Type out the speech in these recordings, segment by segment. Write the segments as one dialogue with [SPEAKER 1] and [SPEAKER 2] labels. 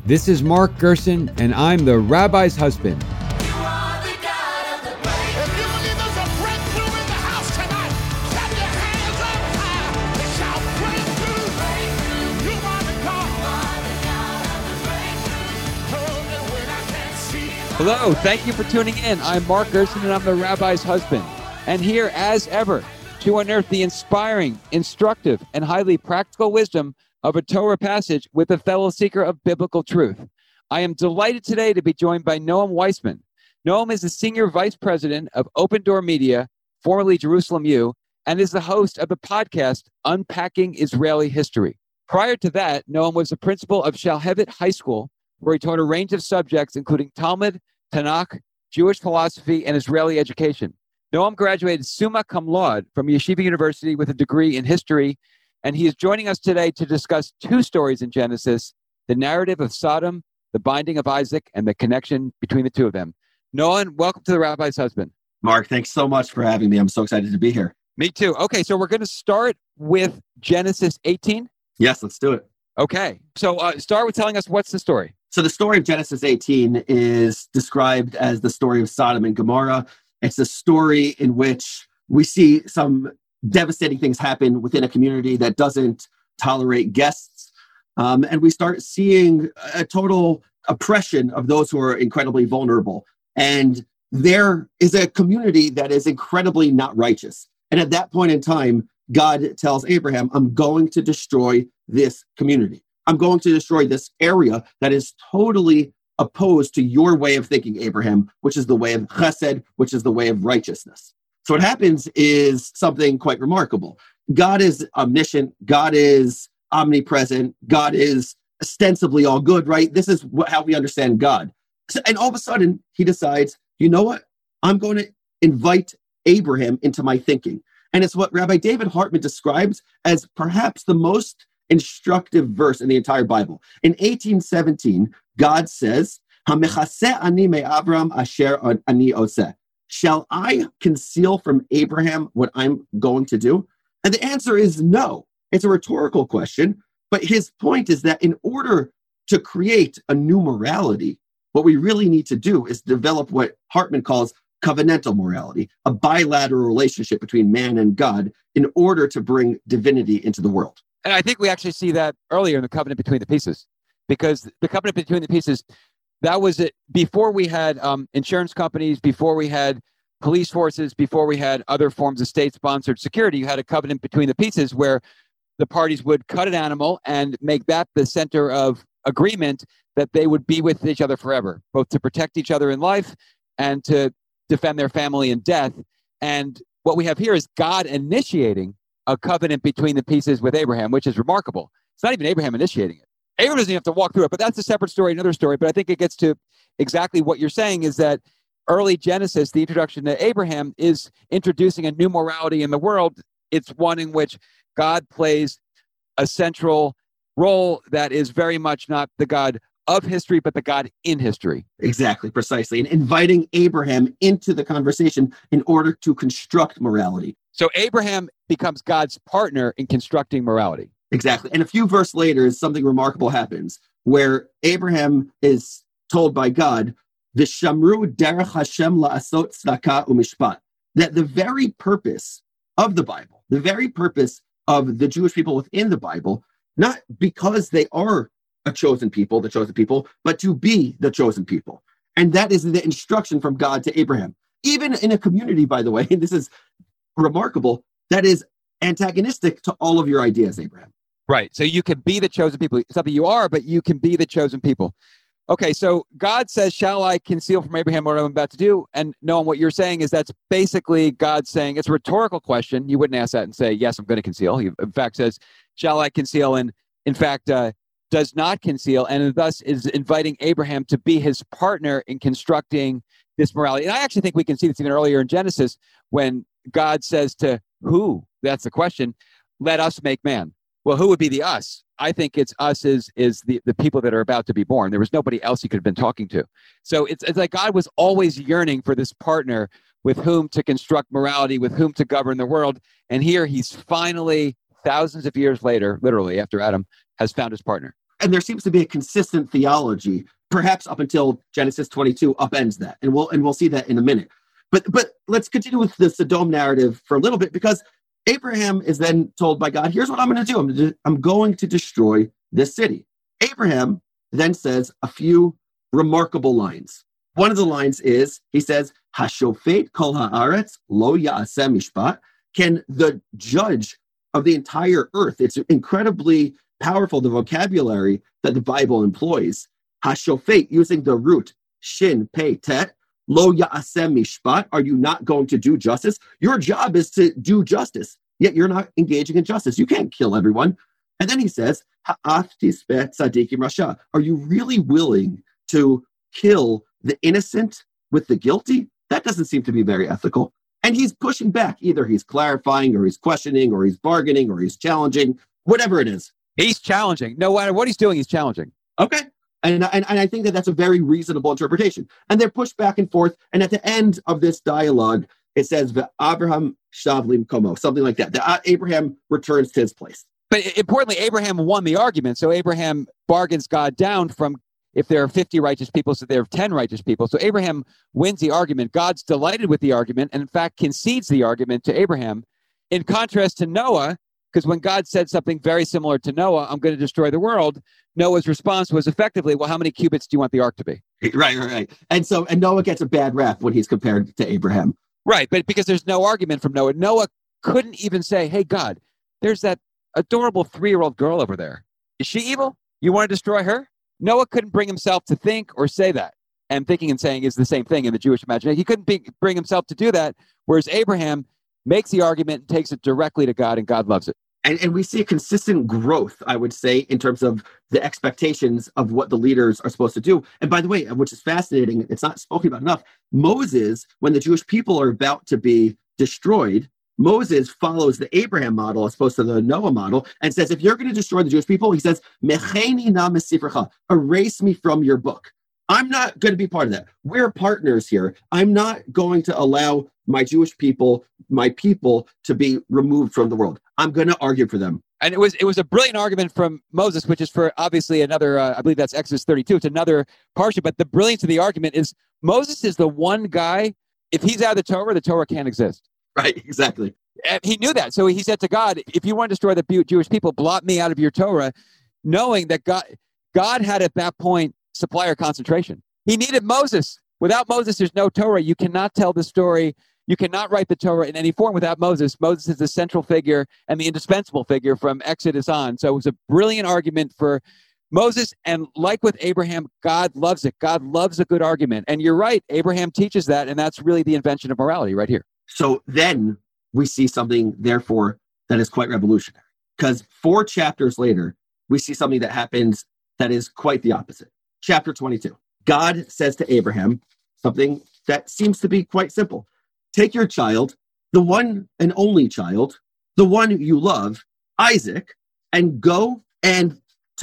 [SPEAKER 1] This is Mark Gerson, and I'm the Rabbi's husband. Hello, thank you for tuning in. I'm Mark Gerson, and I'm the Rabbi's husband. And here, as ever, to unearth the inspiring, instructive, and highly practical wisdom of a Torah passage with a fellow seeker of biblical truth. I am delighted today to be joined by Noam Weissman. Noam is the Senior Vice President of Open Door Media, formerly Jerusalem U, and is the host of the podcast Unpacking Israeli History. Prior to that, Noam was the principal of Shalhevet High School, where he taught a range of subjects, including Talmud, Tanakh, Jewish philosophy, and Israeli education. Noam graduated summa cum laude from Yeshiva University with a degree in history, and he is joining us today to discuss two stories in Genesis, the narrative of Sodom, the binding of Isaac, and the connection between the two of them. Noam, welcome to the Rabbi's husband.
[SPEAKER 2] Mark, thanks so much for having me. I'm so excited to be here.
[SPEAKER 1] Me too. Okay, so we're going to start with Genesis 18.
[SPEAKER 2] Yes, let's do it.
[SPEAKER 1] Okay, so start with telling us what's the story.
[SPEAKER 2] So the story of Genesis 18 is described as the story of Sodom and Gomorrah. It's a story in which we see some devastating things happen within a community that doesn't tolerate guests. And we start seeing a total oppression of those who are incredibly vulnerable. And there is a community that is incredibly not righteous. And at that point in time, God tells Abraham, I'm going to destroy this community. I'm going to destroy this area that is totally opposed to your way of thinking, Abraham, which is the way of chesed, which is the way of righteousness. So what happens is something quite remarkable. God is omniscient. God is omnipresent. God is ostensibly all good, right? This is how we understand God. And all of a sudden, he decides, you know what? I'm going to invite Abraham into my thinking. And it's what Rabbi David Hartman describes as perhaps the most instructive verse in the entire Bible. In 1817, God says, "Hamechaseh ani me'Avram asher ani oseh." Shall I conceal from Abraham what I'm going to do? And the answer is no. It's a rhetorical question, but his point is that in order to create a new morality, what we really need to do is develop what Hartman calls covenantal morality, a bilateral relationship between man and God in order to bring divinity into the world.
[SPEAKER 1] And I think we actually see that earlier in the covenant between the pieces, because the covenant between the pieces, that was it before we had insurance companies, before we had police forces, before we had other forms of state-sponsored security. You had a covenant between the pieces where the parties would cut an animal and make that the center of agreement that they would be with each other forever, both to protect each other in life and to defend their family in death. And what we have here is God initiating a covenant between the pieces with Abraham, which is remarkable. It's not even Abraham initiating it. Abraham doesn't even have to walk through it, but that's a separate story, another story. But I think it gets to exactly what you're saying, is that early Genesis, the introduction to Abraham, is introducing a new morality in the world. It's one in which God plays a central role that is very much not the God of history, but the God in history.
[SPEAKER 2] Exactly, precisely. And inviting Abraham into the conversation in order to construct morality.
[SPEAKER 1] So Abraham becomes God's partner in constructing morality.
[SPEAKER 2] Exactly. And a few verses later, something remarkable happens where Abraham is told by God, V'shamru derech Hashem la'asot tzedakah u'mishpat, that the very purpose of the Bible, the very purpose of the Jewish people within the Bible, not because they are a chosen people, the chosen people, but to be the chosen people. And that is the instruction from God to Abraham. Even in a community, by the way, and this is remarkable, that is antagonistic to all of your ideas, Abraham.
[SPEAKER 1] Right. So you can be the chosen people. Something you are, but you can be the chosen people. Okay, so God says, shall I conceal from Abraham what I'm about to do? And Noam, what you're saying is that's basically God saying, it's a rhetorical question. You wouldn't ask that and say, yes, I'm going to conceal. He, in fact, says, shall I conceal? And in fact, does not conceal, and thus is inviting Abraham to be his partner in constructing this morality. And I actually think we can see this even earlier in Genesis when God says to who, that's the question, let us make man. Well, who would be the us? I think it's us is the people that are about to be born. There was nobody else he could have been talking to. So it's like God was always yearning for this partner with whom to construct morality, with whom to govern the world. And here he's finally, thousands of years later, literally after Adam, has found his partner.
[SPEAKER 2] And there seems to be a consistent theology, perhaps up until Genesis 22 upends that. And we'll see that in a minute. But let's continue with the Sodom narrative for a little bit, because Abraham is then told by God, here's what I'm going to do. I'm going to destroy this city. Abraham then says a few remarkable lines. One of the lines is, he says, Hashofet kol haaretz lo ya'aseh mishpat. Can the judge of the entire earth, it's incredibly powerful, the vocabulary that the Bible employs. Hashofet, using the root shin, pei, tet, lo ya'aseh mishpat. Are you not going to do justice? Your job is to do justice, yet you're not engaging in justice. You can't kill everyone. And then he says, ha'af tisbeh tzadikim rasha. Are you really willing to kill the innocent with the guilty? That doesn't seem to be very ethical. And he's pushing back. Either he's clarifying, or he's questioning, or he's bargaining, or he's challenging, whatever it is.
[SPEAKER 1] He's challenging. No matter what he's doing, he's challenging.
[SPEAKER 2] Okay. And I think that that's a very reasonable interpretation. And they're pushed back and forth. And at the end of this dialogue, it says, Abraham shavlim komo, something like that. That Abraham returns to his place.
[SPEAKER 1] But importantly, Abraham won the argument. So Abraham bargains God down from, if there are 50 righteous people, so there are 10 righteous people. So Abraham wins the argument. God's delighted with the argument, and in fact concedes the argument to Abraham. In contrast to Noah, because when God said something very similar to Noah, I'm going to destroy the world, Noah's response was effectively, well, how many cubits do you want the ark to be?
[SPEAKER 2] Right. And Noah gets a bad rap when he's compared to Abraham.
[SPEAKER 1] Right, but because there's no argument from Noah. Noah couldn't even say, hey, God, there's that adorable 3-year-old girl over there. Is she evil? You want to destroy her? Noah couldn't bring himself to think or say that. And thinking and saying is the same thing in the Jewish imagination. He couldn't bring himself to do that, whereas Abraham makes the argument and takes it directly to God, and God loves it.
[SPEAKER 2] And we see a consistent growth, I would say, in terms of the expectations of what the leaders are supposed to do. And by the way, which is fascinating, it's not spoken about enough, Moses, when the Jewish people are about to be destroyed, Moses follows the Abraham model as opposed to the Noah model and says, if you're going to destroy the Jewish people, he says, Mecheni na mesifrecha, erase me from your book. I'm not going to be part of that. We're partners here. I'm not going to allow my Jewish people, my people, to be removed from the world. I'm going to argue for them.
[SPEAKER 1] And it was a brilliant argument from Moses, which is for obviously another, I believe that's Exodus 32. It's another parsha, but the brilliance of the argument is Moses is the one guy, if he's out of the Torah can't exist.
[SPEAKER 2] Right, exactly.
[SPEAKER 1] And he knew that. So he said to God, if you want to destroy the Jewish people, blot me out of your Torah, knowing that God had at that point supplier concentration. He needed Moses. Without Moses, there's no Torah. You cannot tell the story. You cannot write the Torah in any form without Moses. Moses is the central figure and the indispensable figure from Exodus on. So it was a brilliant argument for Moses. And like with Abraham, God loves it. God loves a good argument. And you're right. Abraham teaches that. And that's really the invention of morality right here.
[SPEAKER 2] So then we see something, therefore, that is quite revolutionary. Because 4 chapters later, we see something that happens that is quite the opposite. Chapter 22. God says to Abraham something that seems to be quite simple. Take your child, the one and only child, the one you love, Isaac, and go and to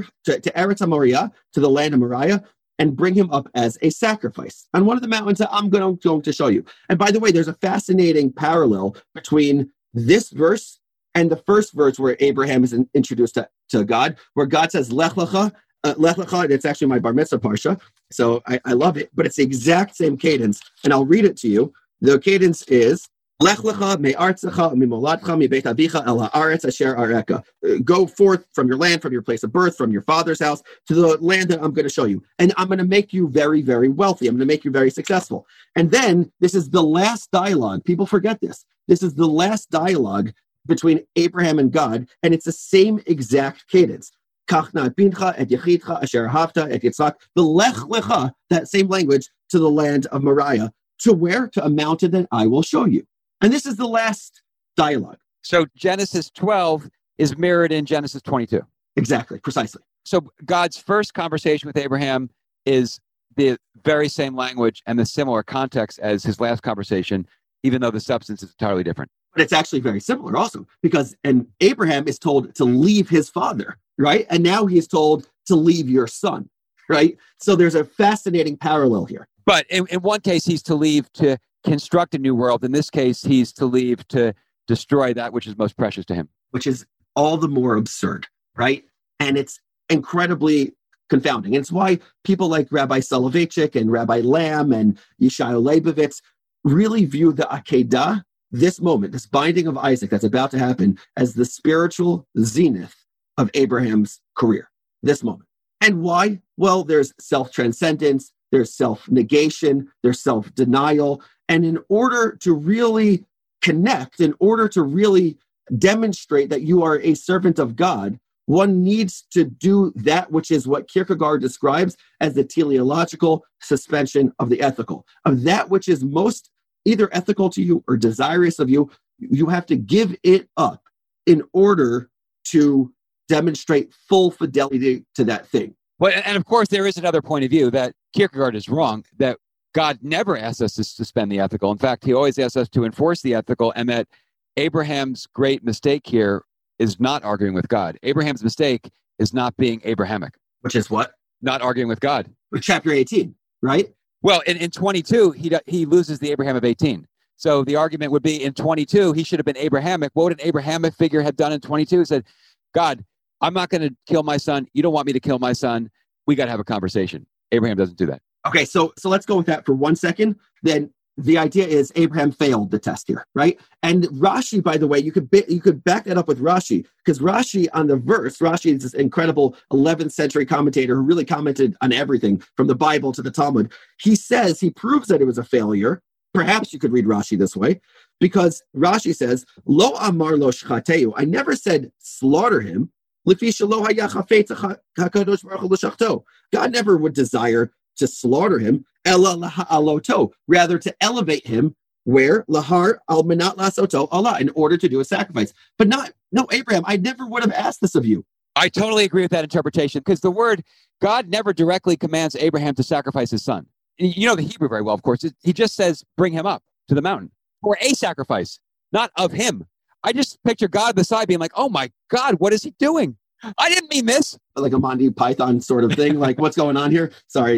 [SPEAKER 2] Eretz Moriah, to the land of Moriah, and bring him up as a sacrifice on one of the mountains that I'm going to show you. And by the way, there's a fascinating parallel between this verse and the first verse where Abraham is introduced to God, where God says, Lech lecha, it's actually my bar mitzvah parsha, so I love it, but it's the exact same cadence, and I'll read it to you. The cadence is, Lech lecha me'artzecha mimoladcha mibeit avicha el haaretz asher areka. Go forth from your land, from your place of birth, from your father's house, to the land that I'm going to show you. And I'm going to make you very, very wealthy. I'm going to make you very successful. And then, this is the last dialogue. People forget this. This is the last dialogue between Abraham and God, and it's the same exact cadence. The lech lecha, that same language, to the land of Moriah, to where? To a mountain that I will show you. And this is the last dialogue.
[SPEAKER 1] So Genesis 12 is mirrored in Genesis 22.
[SPEAKER 2] Exactly, precisely.
[SPEAKER 1] So God's first conversation with Abraham is the very same language and the similar context as his last conversation, even though the substance is entirely different.
[SPEAKER 2] But it's actually very similar also, because Abraham is told to leave his father, right? And now he is told to leave your son, right? So there's a fascinating parallel here.
[SPEAKER 1] But in one case, he's to leave to construct a new world. In this case, he's to leave to destroy that which is most precious to him.
[SPEAKER 2] Which is all the more absurd, right? And it's incredibly confounding. And it's why people like Rabbi Soloveitchik and Rabbi Lamb and Yeshayahu Leibovitz really view the Akedah, this moment, this binding of Isaac that's about to happen, as the spiritual zenith of Abraham's career, this moment. And why? Well, there's self-transcendence, there's self-negation, there's self-denial. And in order to really connect, in order to really demonstrate that you are a servant of God, one needs to do that which is what Kierkegaard describes as the teleological suspension of the ethical, of that which is most either ethical to you or desirous of you. You have to give it up in order to demonstrate full fidelity to that thing.
[SPEAKER 1] Well, and of course, there is another point of view that Kierkegaard is wrong, that God never asks us to suspend the ethical. In fact, he always asks us to enforce the ethical, and that Abraham's great mistake here is not arguing with God. Abraham's mistake is not being Abrahamic.
[SPEAKER 2] Which is what?
[SPEAKER 1] Not arguing with God.
[SPEAKER 2] Chapter 18, right?
[SPEAKER 1] Well, in 22, he loses the Abraham of 18. So the argument would be in 22, he should have been Abrahamic. What would an Abrahamic figure have done in 22? He said, God, I'm not going to kill my son. You don't want me to kill my son. We got to have a conversation. Abraham doesn't do that.
[SPEAKER 2] Okay, so let's go with that for 1 second. Then the idea is Abraham failed the test here, right? And Rashi, by the way, you could back that up with Rashi, because Rashi on the verse, Rashi is this incredible 11th century commentator who really commented on everything from the Bible to the Talmud. He proves that it was a failure. Perhaps you could read Rashi this way, because Rashi says, Lo amar lo shchateu, I never said slaughter him. God never would desire to slaughter him, rather to elevate him, where lahar al minat lasoto Allah, in order to do a sacrifice. But no, Abraham, I never would have asked this of you.
[SPEAKER 1] I totally agree with that interpretation, because the word God never directly commands Abraham to sacrifice his son. You know the Hebrew very well, of course. He just says, bring him up to the mountain for a sacrifice, not of him. I just picture God beside being like, oh my God, what is he doing? I didn't mean this.
[SPEAKER 2] Like a Monty Python sort of thing. Like, what's going on here? Sorry,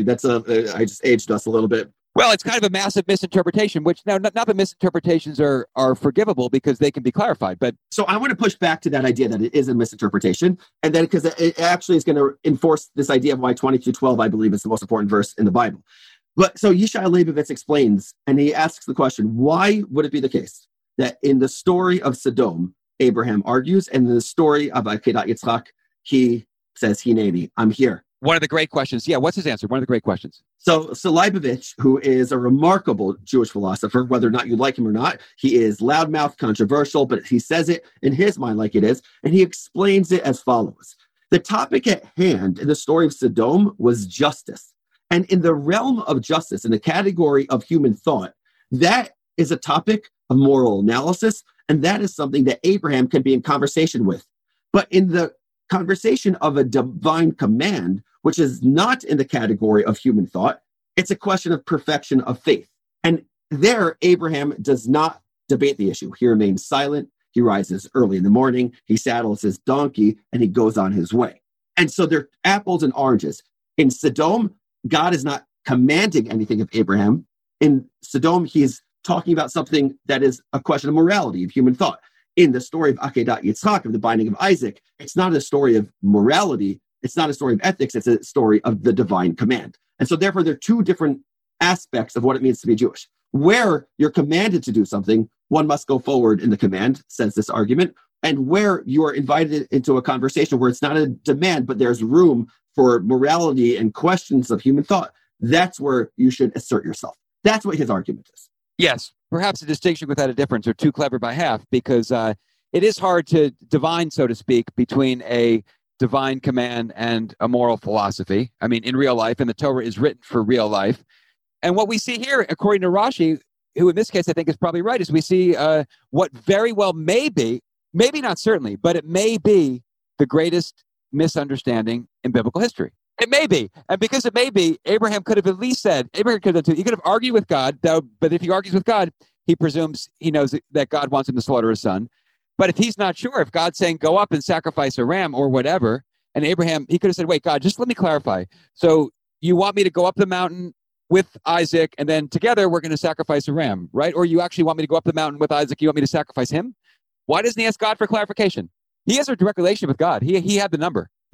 [SPEAKER 2] I just aged us a little bit.
[SPEAKER 1] Well, it's kind of a massive misinterpretation, which now not that misinterpretations are forgivable because they can be clarified. But
[SPEAKER 2] so I want to push back to that idea that it is a misinterpretation. And then because it actually is going to enforce this idea of why 22:12, I believe, is the most important verse in the Bible. But so Yeshayahu Leibovitz explains, and he asks the question, why would it be the case that in the story of Sodom, Abraham argues, and in the story of Akedat Yitzchak, he says, Hineni, I'm here.
[SPEAKER 1] One of the great questions. Yeah, what's his answer? One of the great questions.
[SPEAKER 2] So Leibovitz, who is a remarkable Jewish philosopher, whether or not you like him or not, he is loudmouth, controversial, but he says it in his mind like it is, and he explains it as follows. The topic at hand in the story of Sodom was justice. And in the realm of justice, in the category of human thought, that is a topic of moral analysis, and that is something that Abraham can be in conversation with. But in the conversation of a divine command, which is not in the category of human thought, it's a question of perfection of faith. And there, Abraham does not debate the issue. He remains silent. He rises early in the morning. He saddles his donkey, and he goes on his way. And so they're apples and oranges. In Sodom, God is not commanding anything of Abraham. In Sodom, he's talking about something that is a question of morality, of human thought. In the story of Akedat Yitzchak, of the binding of Isaac, it's not a story of morality. It's not a story of ethics. It's a story of the divine command. And so therefore, there are two different aspects of what it means to be Jewish. Where you're commanded to do something, one must go forward in the command, says this argument. And where you are invited into a conversation where it's not a demand, but there's room for morality and questions of human thought, that's where you should assert yourself. That's what his argument is.
[SPEAKER 1] Yes, perhaps a distinction without a difference, or too clever by half, because it is hard to divine, so to speak, between a divine command and a moral philosophy. I mean, in real life, and the Torah is written for real life. And what we see here, according to Rashi, who in this case I think is probably right, is we see what very well may be, maybe not certainly, but it may be the greatest misunderstanding in biblical history. It may be. And because it may be, Abraham could have at least said, he could have argued with God, but if he argues with God, he presumes he knows that God wants him to slaughter his son. But if he's not sure, if God's saying, go up and sacrifice a ram or whatever, and Abraham, he could have said, wait, God, just let me clarify. So you want me to go up the mountain with Isaac, and then together we're going to sacrifice a ram, right? Or you actually want me to go up the mountain with Isaac, you want me to sacrifice him? Why doesn't he ask God for clarification? He has a direct relation with God. He had the number.
[SPEAKER 2] Right.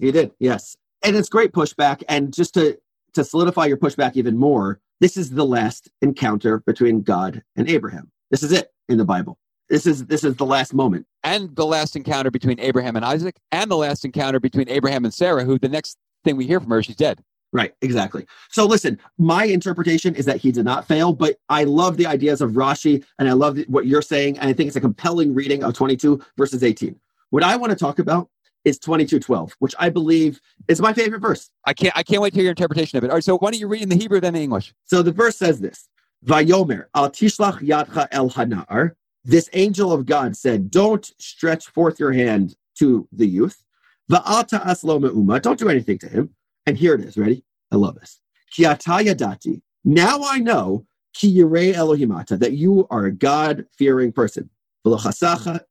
[SPEAKER 2] He did, yes. And it's great pushback. And just to solidify your pushback even more, this is the last encounter between God and Abraham. This is it in the Bible. This is the last moment.
[SPEAKER 1] And the last encounter between Abraham and Isaac, and the last encounter between Abraham and Sarah, who the next thing we hear from her, she's dead.
[SPEAKER 2] Right, exactly. So listen, my interpretation is that he did not fail, but I love the ideas of Rashi, and I love what you're saying, and I think it's a compelling reading of 22 verses 18. What I want to talk about is 22:12, which I believe is my favorite verse.
[SPEAKER 1] I can't wait to hear your interpretation of it. All right, so why don't you read in the Hebrew, then the English?
[SPEAKER 2] So the verse says this, Vayomer al tishlach yadcha el hanar. This angel of God said, don't stretch forth your hand to the youth. Va'al ta'as lo me'uma. Don't do anything to him. And here it is. Ready? I love this. Ki ata yadati. Now I know ki yirei Elohimata, that you are a God-fearing person. V'lo chasachta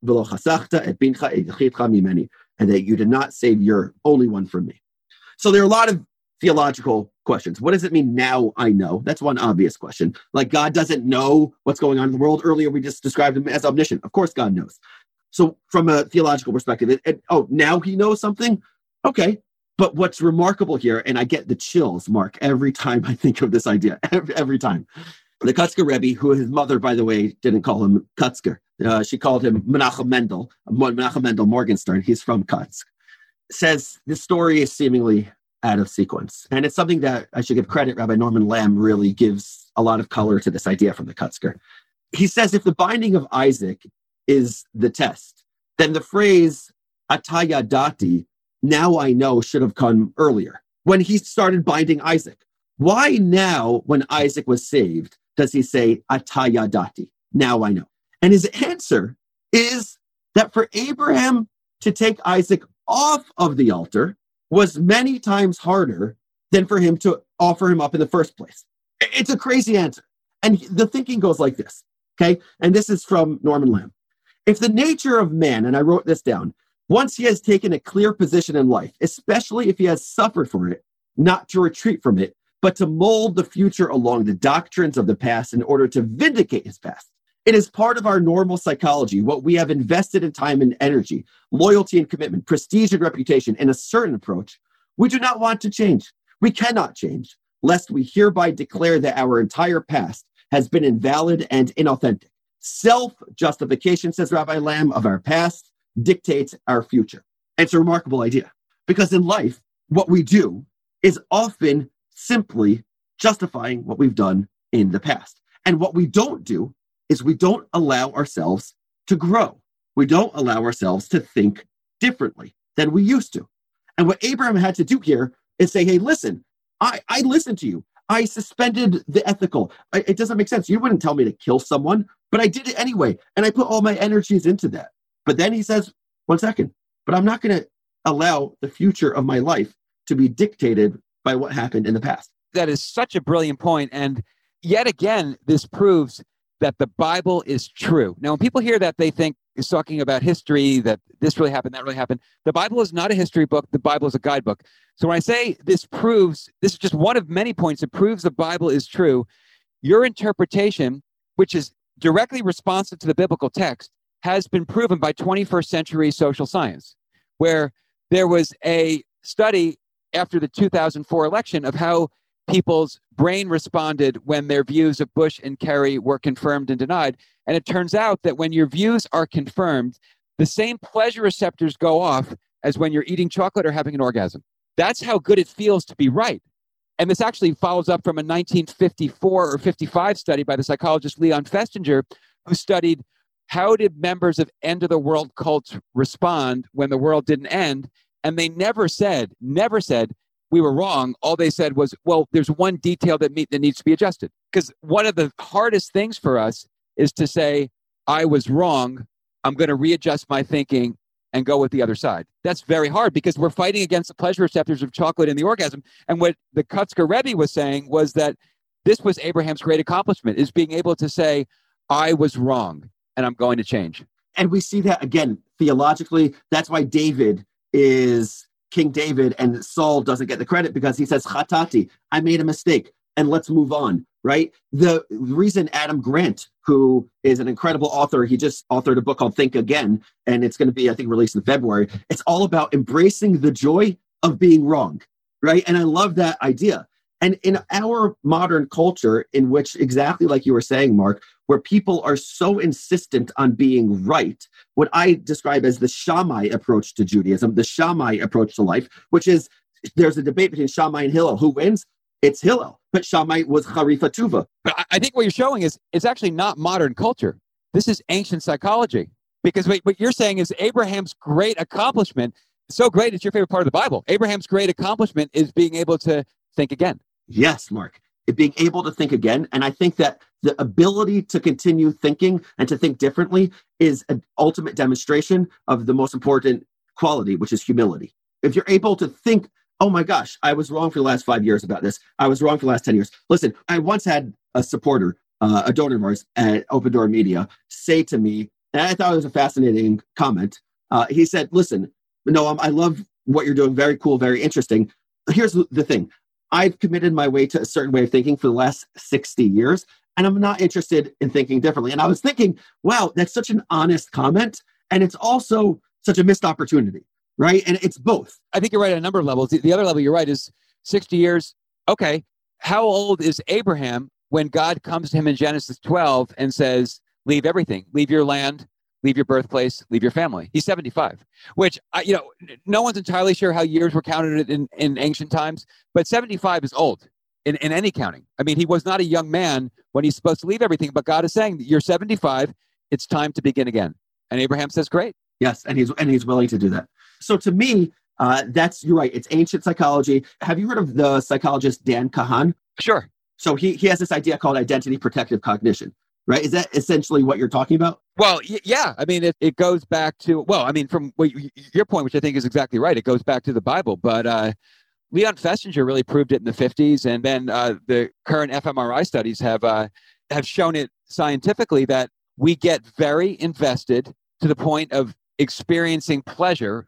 [SPEAKER 2] et bincha et yachidcha mimeni. And that you did not save your only one from me. So there are a lot of theological questions. What does it mean, now I know? That's one obvious question. Like, God doesn't know what's going on in the world. Earlier, we just described him as omniscient. Of course, God knows. So from a theological perspective, now he knows something? Okay. But what's remarkable here, and I get the chills, Mark, every time I think of this idea, every time. The Kutzker Rebbe, who his mother, by the way, didn't call him Kutzker. She called him Menachem Mendel Morgenstern. He's from Kutsk. Says this story is seemingly out of sequence. And it's something that I should give credit. Rabbi Norman Lamb really gives a lot of color to this idea from the Kutzker. He says if the binding of Isaac is the test, then the phrase atayadati, now I know, should have come earlier, when he started binding Isaac. Why now, when Isaac was saved, does he say atayadati, now I know? And his answer is that for Abraham to take Isaac off of the altar was many times harder than for him to offer him up in the first place. It's a crazy answer. And the thinking goes like this, okay? And this is from Norman Lamb. If the nature of man, and I wrote this down, once he has taken a clear position in life, especially if he has suffered for it, not to retreat from it, but to mold the future along the doctrines of the past in order to vindicate his past. It is part of our normal psychology, what we have invested in time and energy, loyalty and commitment, prestige and reputation, in a certain approach. We do not want to change. We cannot change, lest we hereby declare that our entire past has been invalid and inauthentic. Self-justification, says Rabbi Lamb, of our past dictates our future. And it's a remarkable idea, because in life, what we do is often simply justifying what we've done in the past. And what we don't do is we don't allow ourselves to grow. We don't allow ourselves to think differently than we used to. And what Abraham had to do here is say, hey, listen, I listened to you. I suspended the ethical. It doesn't make sense. You wouldn't tell me to kill someone, but I did it anyway. And I put all my energies into that. But then he says, 1 second, but I'm not going to allow the future of my life to be dictated by what happened in the past.
[SPEAKER 1] That is such a brilliant point. And yet again, this proves that the Bible is true. Now, when people hear that, they think it's talking about history, that this really happened, that really happened. The Bible is not a history book. The Bible is a guidebook. So when I say this is just one of many points that proves the Bible is true, your interpretation, which is directly responsive to the biblical text, has been proven by 21st century social science, where there was a study after the 2004 election of how people's brain responded when their views of Bush and Kerry were confirmed and denied. And it turns out that when your views are confirmed, the same pleasure receptors go off as when you're eating chocolate or having an orgasm. That's how good it feels to be right. And this actually follows up from a 1954 or 55 study by the psychologist Leon Festinger, who studied how did members of end of the world cults respond when the world didn't end. And they never said, we were wrong. All they said was, well, there's one detail that needs to be adjusted. Because one of the hardest things for us is to say, I was wrong. I'm going to readjust my thinking and go with the other side. That's very hard because we're fighting against the pleasure receptors of chocolate and the orgasm. And what the Kutzker Rebbe was saying was that this was Abraham's great accomplishment, is being able to say, I was wrong and I'm going to change.
[SPEAKER 2] And we see that again, theologically. That's why David is King David and Saul doesn't get the credit, because he says, Chatati, I made a mistake and let's move on, right? The reason Adam Grant, who is an incredible author, he just authored a book called Think Again, and it's going to be, I think, released in February. It's all about embracing the joy of being wrong, right? And I love that idea. And in our modern culture, in which exactly like you were saying, Mark, where people are so insistent on being right, what I describe as the Shammai approach to Judaism, the Shammai approach to life, which is there's a debate between Shammai and Hillel. Who wins? It's Hillel. But Shammai was Harifa Tuva.
[SPEAKER 1] But I think what you're showing is it's actually not modern culture. This is ancient psychology. Because what you're saying is Abraham's great accomplishment, so great it's your favorite part of the Bible. Abraham's great accomplishment is being able to think again.
[SPEAKER 2] Yes, Mark. Being able to think again. And I think that the ability to continue thinking and to think differently is an ultimate demonstration of the most important quality, which is humility. If you're able to think, oh my gosh, I was wrong for the last 5 years about this. I was wrong for the last 10 years. Listen, I once had a supporter, a donor of ours at Open Door Media, say to me, and I thought it was a fascinating comment. He said, listen, Noam, I love what you're doing. Very cool, very interesting. Here's the thing. I've committed my way to a certain way of thinking for the last 60 years, and I'm not interested in thinking differently. And I was thinking, wow, that's such an honest comment. And it's also such a missed opportunity, right? And it's both.
[SPEAKER 1] I think you're right on a number of levels. The other level you're right is 60 years. Okay, how old is Abraham when God comes to him in Genesis 12 and says, leave everything, leave your land, leave your birthplace, leave your family? He's 75, which, no one's entirely sure how years were counted in ancient times, but 75 is old in any counting. I mean, he was not a young man when he's supposed to leave everything, but God is saying, you're 75, it's time to begin again. And Abraham says, great.
[SPEAKER 2] Yes, and he's willing to do that. So to me, you're right. It's ancient psychology. Have you heard of the psychologist Dan Kahan?
[SPEAKER 1] Sure.
[SPEAKER 2] So he has this idea called identity protective cognition. Right? Is that essentially what you're talking about?
[SPEAKER 1] Well, yeah. I mean, it goes back to, from your point, which I think is exactly right. It goes back to the Bible. But Leon Festinger really proved it in the 50s. And then the current fMRI studies have shown it scientifically that we get very invested to the point of experiencing pleasure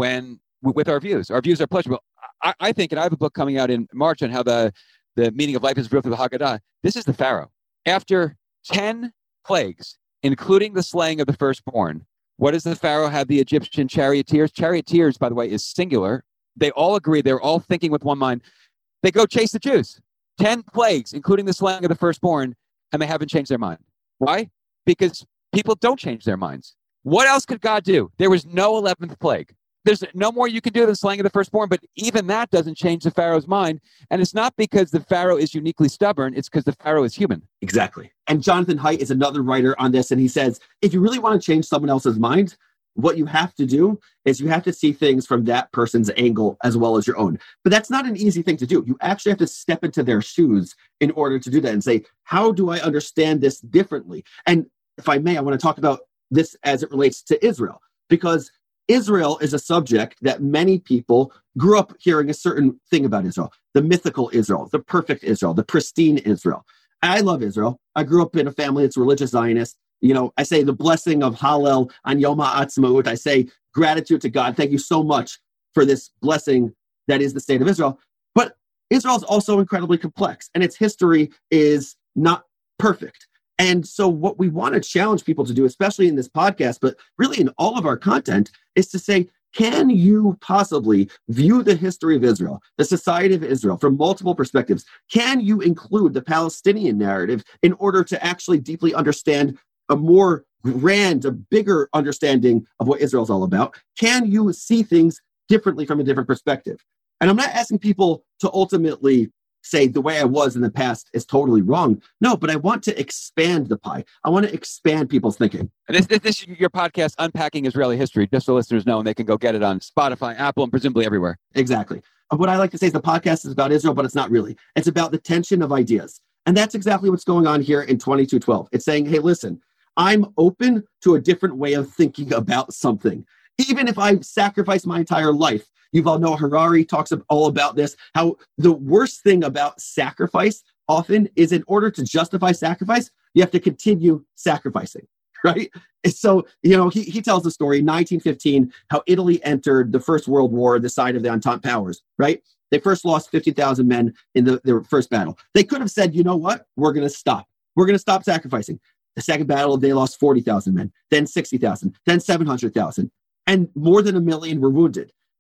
[SPEAKER 1] with our views. Our views are pleasurable. I think, and I have a book coming out in March on how the meaning of life is revealed through the Haggadah. This is the Pharaoh. After 10 plagues, including the slaying of the firstborn, what does the Pharaoh have the Egyptian charioteers? Charioteers, by the way, is singular. They all agree. They're all thinking with one mind. They go chase the Jews. 10 plagues, including the slaying of the firstborn, and they haven't changed their mind. Why? Because people don't change their minds. What else could God do? There was no 11th plague. There's no more you can do than slaying of the firstborn, but even that doesn't change the Pharaoh's mind. And it's not because the Pharaoh is uniquely stubborn. It's because the Pharaoh is human.
[SPEAKER 2] Exactly. And Jonathan Haidt is another writer on this. And he says, if you really want to change someone else's mind, what you have to do is you have to see things from that person's angle as well as your own. But that's not an easy thing to do. You actually have to step into their shoes in order to do that and say, how do I understand this differently? And if I may, I want to talk about this as it relates to Israel, because Israel is a subject that many people grew up hearing a certain thing about Israel, the mythical Israel, the perfect Israel, the pristine Israel. I love Israel. I grew up in a family that's religious Zionist. I say the blessing of Hallel on Yom HaAtzmaut. I say gratitude to God. Thank you so much for this blessing that is the state of Israel. But Israel is also incredibly complex, and its history is not perfect. And so what we want to challenge people to do, especially in this podcast, but really in all of our content, is to say, can you possibly view the history of Israel, the society of Israel, from multiple perspectives? Can you include the Palestinian narrative in order to actually deeply understand a more grand, a bigger understanding of what Israel is all about? Can you see things differently from a different perspective? And I'm not asking people to ultimately say the way I was in the past is totally wrong. No, but I want to expand the pie. I want to expand people's thinking.
[SPEAKER 1] And this is your podcast, Unpacking Israeli History, just so listeners know, and they can go get it on Spotify, Apple, and presumably everywhere.
[SPEAKER 2] Exactly. What I like to say is the podcast is about Israel, but it's not really. It's about the tension of ideas. And that's exactly what's going on here in 2212. It's saying, hey, listen, I'm open to a different way of thinking about something. Even if I sacrifice my entire life. Yuval Noah Harari talks all about this, how the worst thing about sacrifice often is in order to justify sacrifice, you have to continue sacrificing, right? And so, he tells the story, 1915, how Italy entered the First World War, the side of the Entente powers, right? They first lost 50,000 men in their first battle. They could have said, you know what? We're going to stop. We're going to stop sacrificing. The second battle, they lost 40,000 men, then 60,000, then 700,000, and more than 1 million were wounded.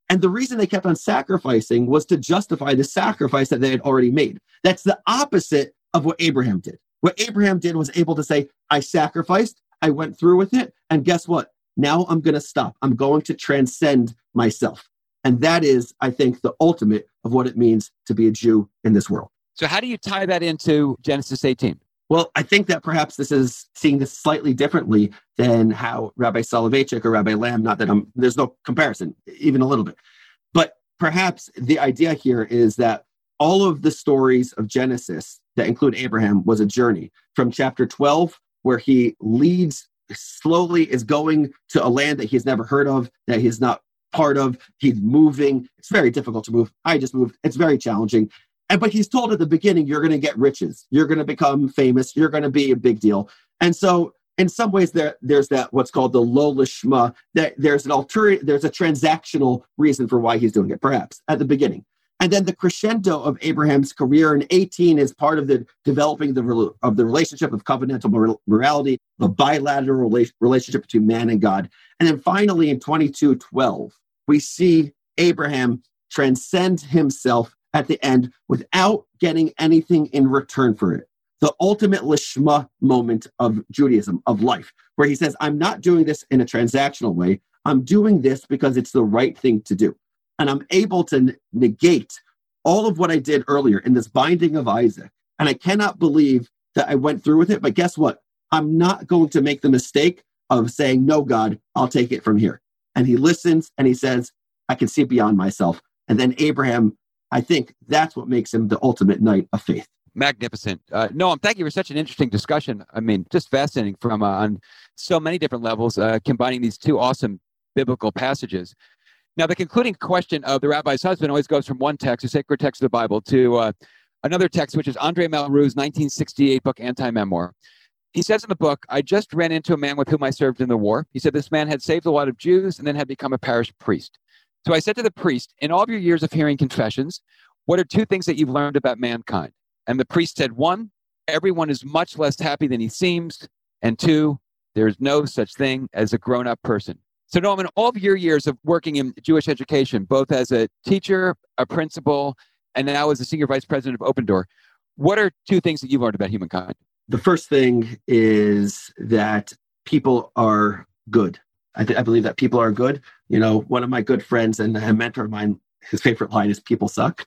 [SPEAKER 2] And the reason they kept on sacrificing was to justify the sacrifice that they had already made. That's the opposite of what Abraham did. What Abraham did was able to say, I sacrificed, I went through with it, and guess what? Now I'm going to stop. I'm going to transcend myself. And that is, I think, the ultimate of what it means to be a Jew in this world.
[SPEAKER 1] So how do you tie that into Genesis 18?
[SPEAKER 2] Well, I think that perhaps this is seeing this slightly differently than how Rabbi Soloveitchik or Rabbi Lamb, not that there's no comparison, even a little bit. But perhaps the idea here is that all of the stories of Genesis that include Abraham was a journey from chapter 12, where he leads slowly, is going to a land that he's never heard of, that he's not part of. He's moving. It's very difficult to move. I just moved. It's very challenging. But he's told at the beginning, you're going to get riches. You're going to become famous. You're going to be a big deal. And so in some ways, there's that what's called the lo lishma, that there's a transactional reason for why he's doing it, perhaps, at the beginning. And then the crescendo of Abraham's career in 18 is part of the developing of the relationship of covenantal morality, the bilateral relationship between man and God. And then finally, in 22:12, we see Abraham transcend himself at the end without getting anything in return for it. The ultimate lishma moment of Judaism, of life, where he says, I'm not doing this in a transactional way. I'm doing this because it's the right thing to do. And I'm able to negate all of what I did earlier in this binding of Isaac. And I cannot believe that I went through with it. But guess what? I'm not going to make the mistake of saying, no, God, I'll take it from here. And he listens and he says, I can see beyond myself. And then Abraham, I think that's what makes him the ultimate knight of faith.
[SPEAKER 1] Magnificent. Noam, thank you for such an interesting discussion. I mean, just fascinating from on so many different levels, combining these two awesome biblical passages. Now, the concluding question of the rabbi's husband always goes from one text, a sacred text of the Bible, to another text, which is Andre Malraux's 1968 book, Anti-Memoir. He says in the book, I just ran into a man with whom I served in the war. He said this man had saved a lot of Jews and then had become a parish priest. So I said to the priest, in all of your years of hearing confessions, what are two things that you've learned about mankind? And the priest said, one, everyone is much less happy than he seems. And two, there is no such thing as a grown-up person. So Noam, in all of your years of working in Jewish education, both as a teacher, a principal, and now as the senior vice president of Open Door, what are two things that you've learned about humankind?
[SPEAKER 2] The first thing is that people are good. I believe that people are good. You know, one of my good friends and a mentor of mine, his favorite line is people suck.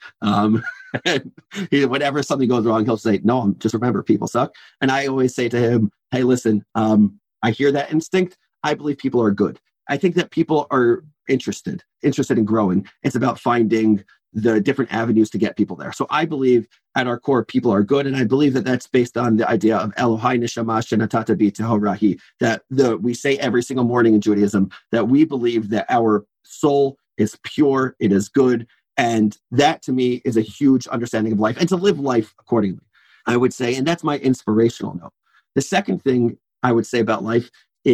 [SPEAKER 2] Whenever something goes wrong, he'll say, no, just remember, people suck. And I always say to him, hey, listen, I hear that instinct. I believe people are good. I think that people are interested in growing. It's about finding the different avenues to get people there. So I believe at our core, people are good. And I believe that that's based on the idea of Elohai Neshama Shenatata Bi Tehorahi, that we say every single morning in Judaism, that we believe that our soul is pure, it is good. And that to me is a huge understanding of life and to live life accordingly, I would say. And that's my inspirational note. The second thing I would say about life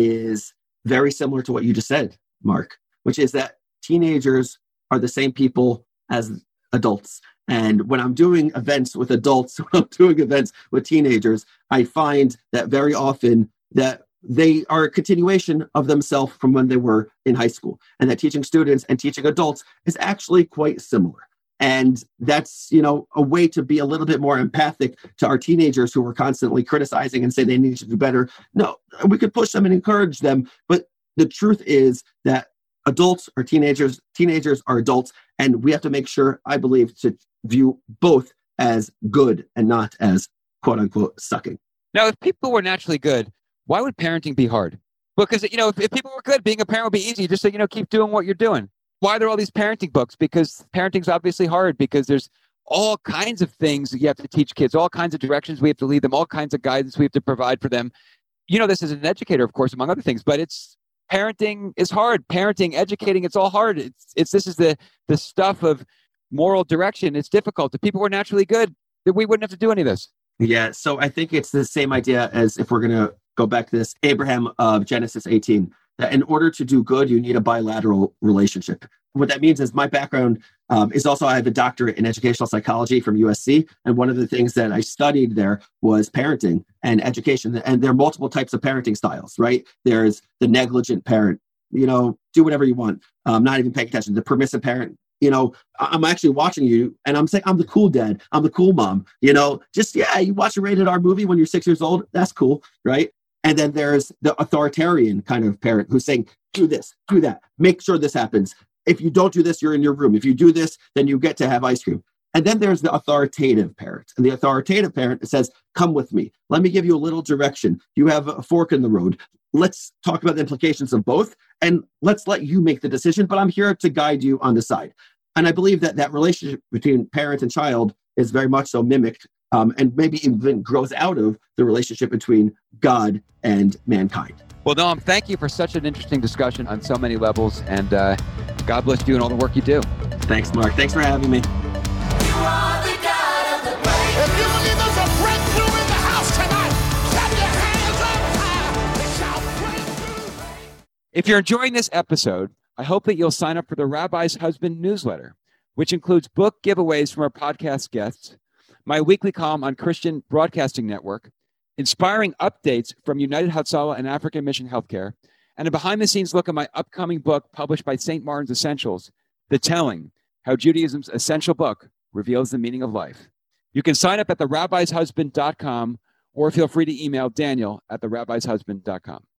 [SPEAKER 2] is very similar to what you just said, Mark, which is that teenagers are the same people as adults. And when I'm doing events with adults, when I'm doing events with teenagers, I find that very often that they are a continuation of themselves from when they were in high school, and that teaching students and teaching adults is actually quite similar. And that's, a way to be a little bit more empathic to our teenagers who are constantly criticizing and say they need to do better. No, we could push them and encourage them. But the truth is that adults are teenagers, teenagers are adults, and we have to make sure, I believe, to view both as good and not as quote unquote sucking.
[SPEAKER 1] Now, if people were naturally good, why would parenting be hard? Because, if people were good, being a parent would be easy. Just say, keep doing what you're doing. Why are there all these parenting books? Because parenting's obviously hard, because there's all kinds of things that you have to teach kids, all kinds of directions we have to lead them, all kinds of guidance we have to provide for them. This is an educator, of course, among other things, but parenting is hard. Parenting, educating, it's all hard. This is the stuff of moral direction. It's difficult. If people were naturally good, we wouldn't have to do any of this.
[SPEAKER 2] Yeah, so I think it's the same idea as if we're going to go back to this Abraham of Genesis 18, that in order to do good, you need a bilateral relationship. What that means is my background is also, I have a doctorate in educational psychology from USC. And one of the things that I studied there was parenting and education. And there are multiple types of parenting styles, right? There's the negligent parent. do whatever you want. I'm not even paying attention. The permissive parent, I'm actually watching you and I'm saying, I'm the cool dad. I'm the cool mom, you watch a rated R movie when you're 6 years old. That's cool. Right. And then there's the authoritarian kind of parent who's saying, do this, do that, make sure this happens. If you don't do this, you're in your room. If you do this, then you get to have ice cream. And then there's the authoritative parent. And the authoritative parent says, come with me. Let me give you a little direction. You have a fork in the road. Let's talk about the implications of both. And let's let you make the decision. But I'm here to guide you on the side. And I believe that relationship between parent and child is very much so mimicked and maybe even grows out of the relationship between God and mankind.
[SPEAKER 1] Well, Noam, thank you for such an interesting discussion on so many levels. And God bless you and all the work you do.
[SPEAKER 2] Thanks, Mark. Thanks for having me.
[SPEAKER 3] You are the God of the breakthrough. If you believe there's a breakthrough in the house tonight, clap your hands up high and shout breakthrough.
[SPEAKER 1] If you're enjoying this episode, I hope that you'll sign up for the Rabbi's Husband newsletter, which includes book giveaways from our podcast guests, my weekly column on Christian Broadcasting Network, inspiring updates from United Hatzalah and African Mission Healthcare, and a behind-the-scenes look at my upcoming book published by St. Martin's Essentials, The Telling, How Judaism's Essential Book Reveals the Meaning of Life. You can sign up at therabbishusband.com or feel free to email Daniel at therabbishusband.com.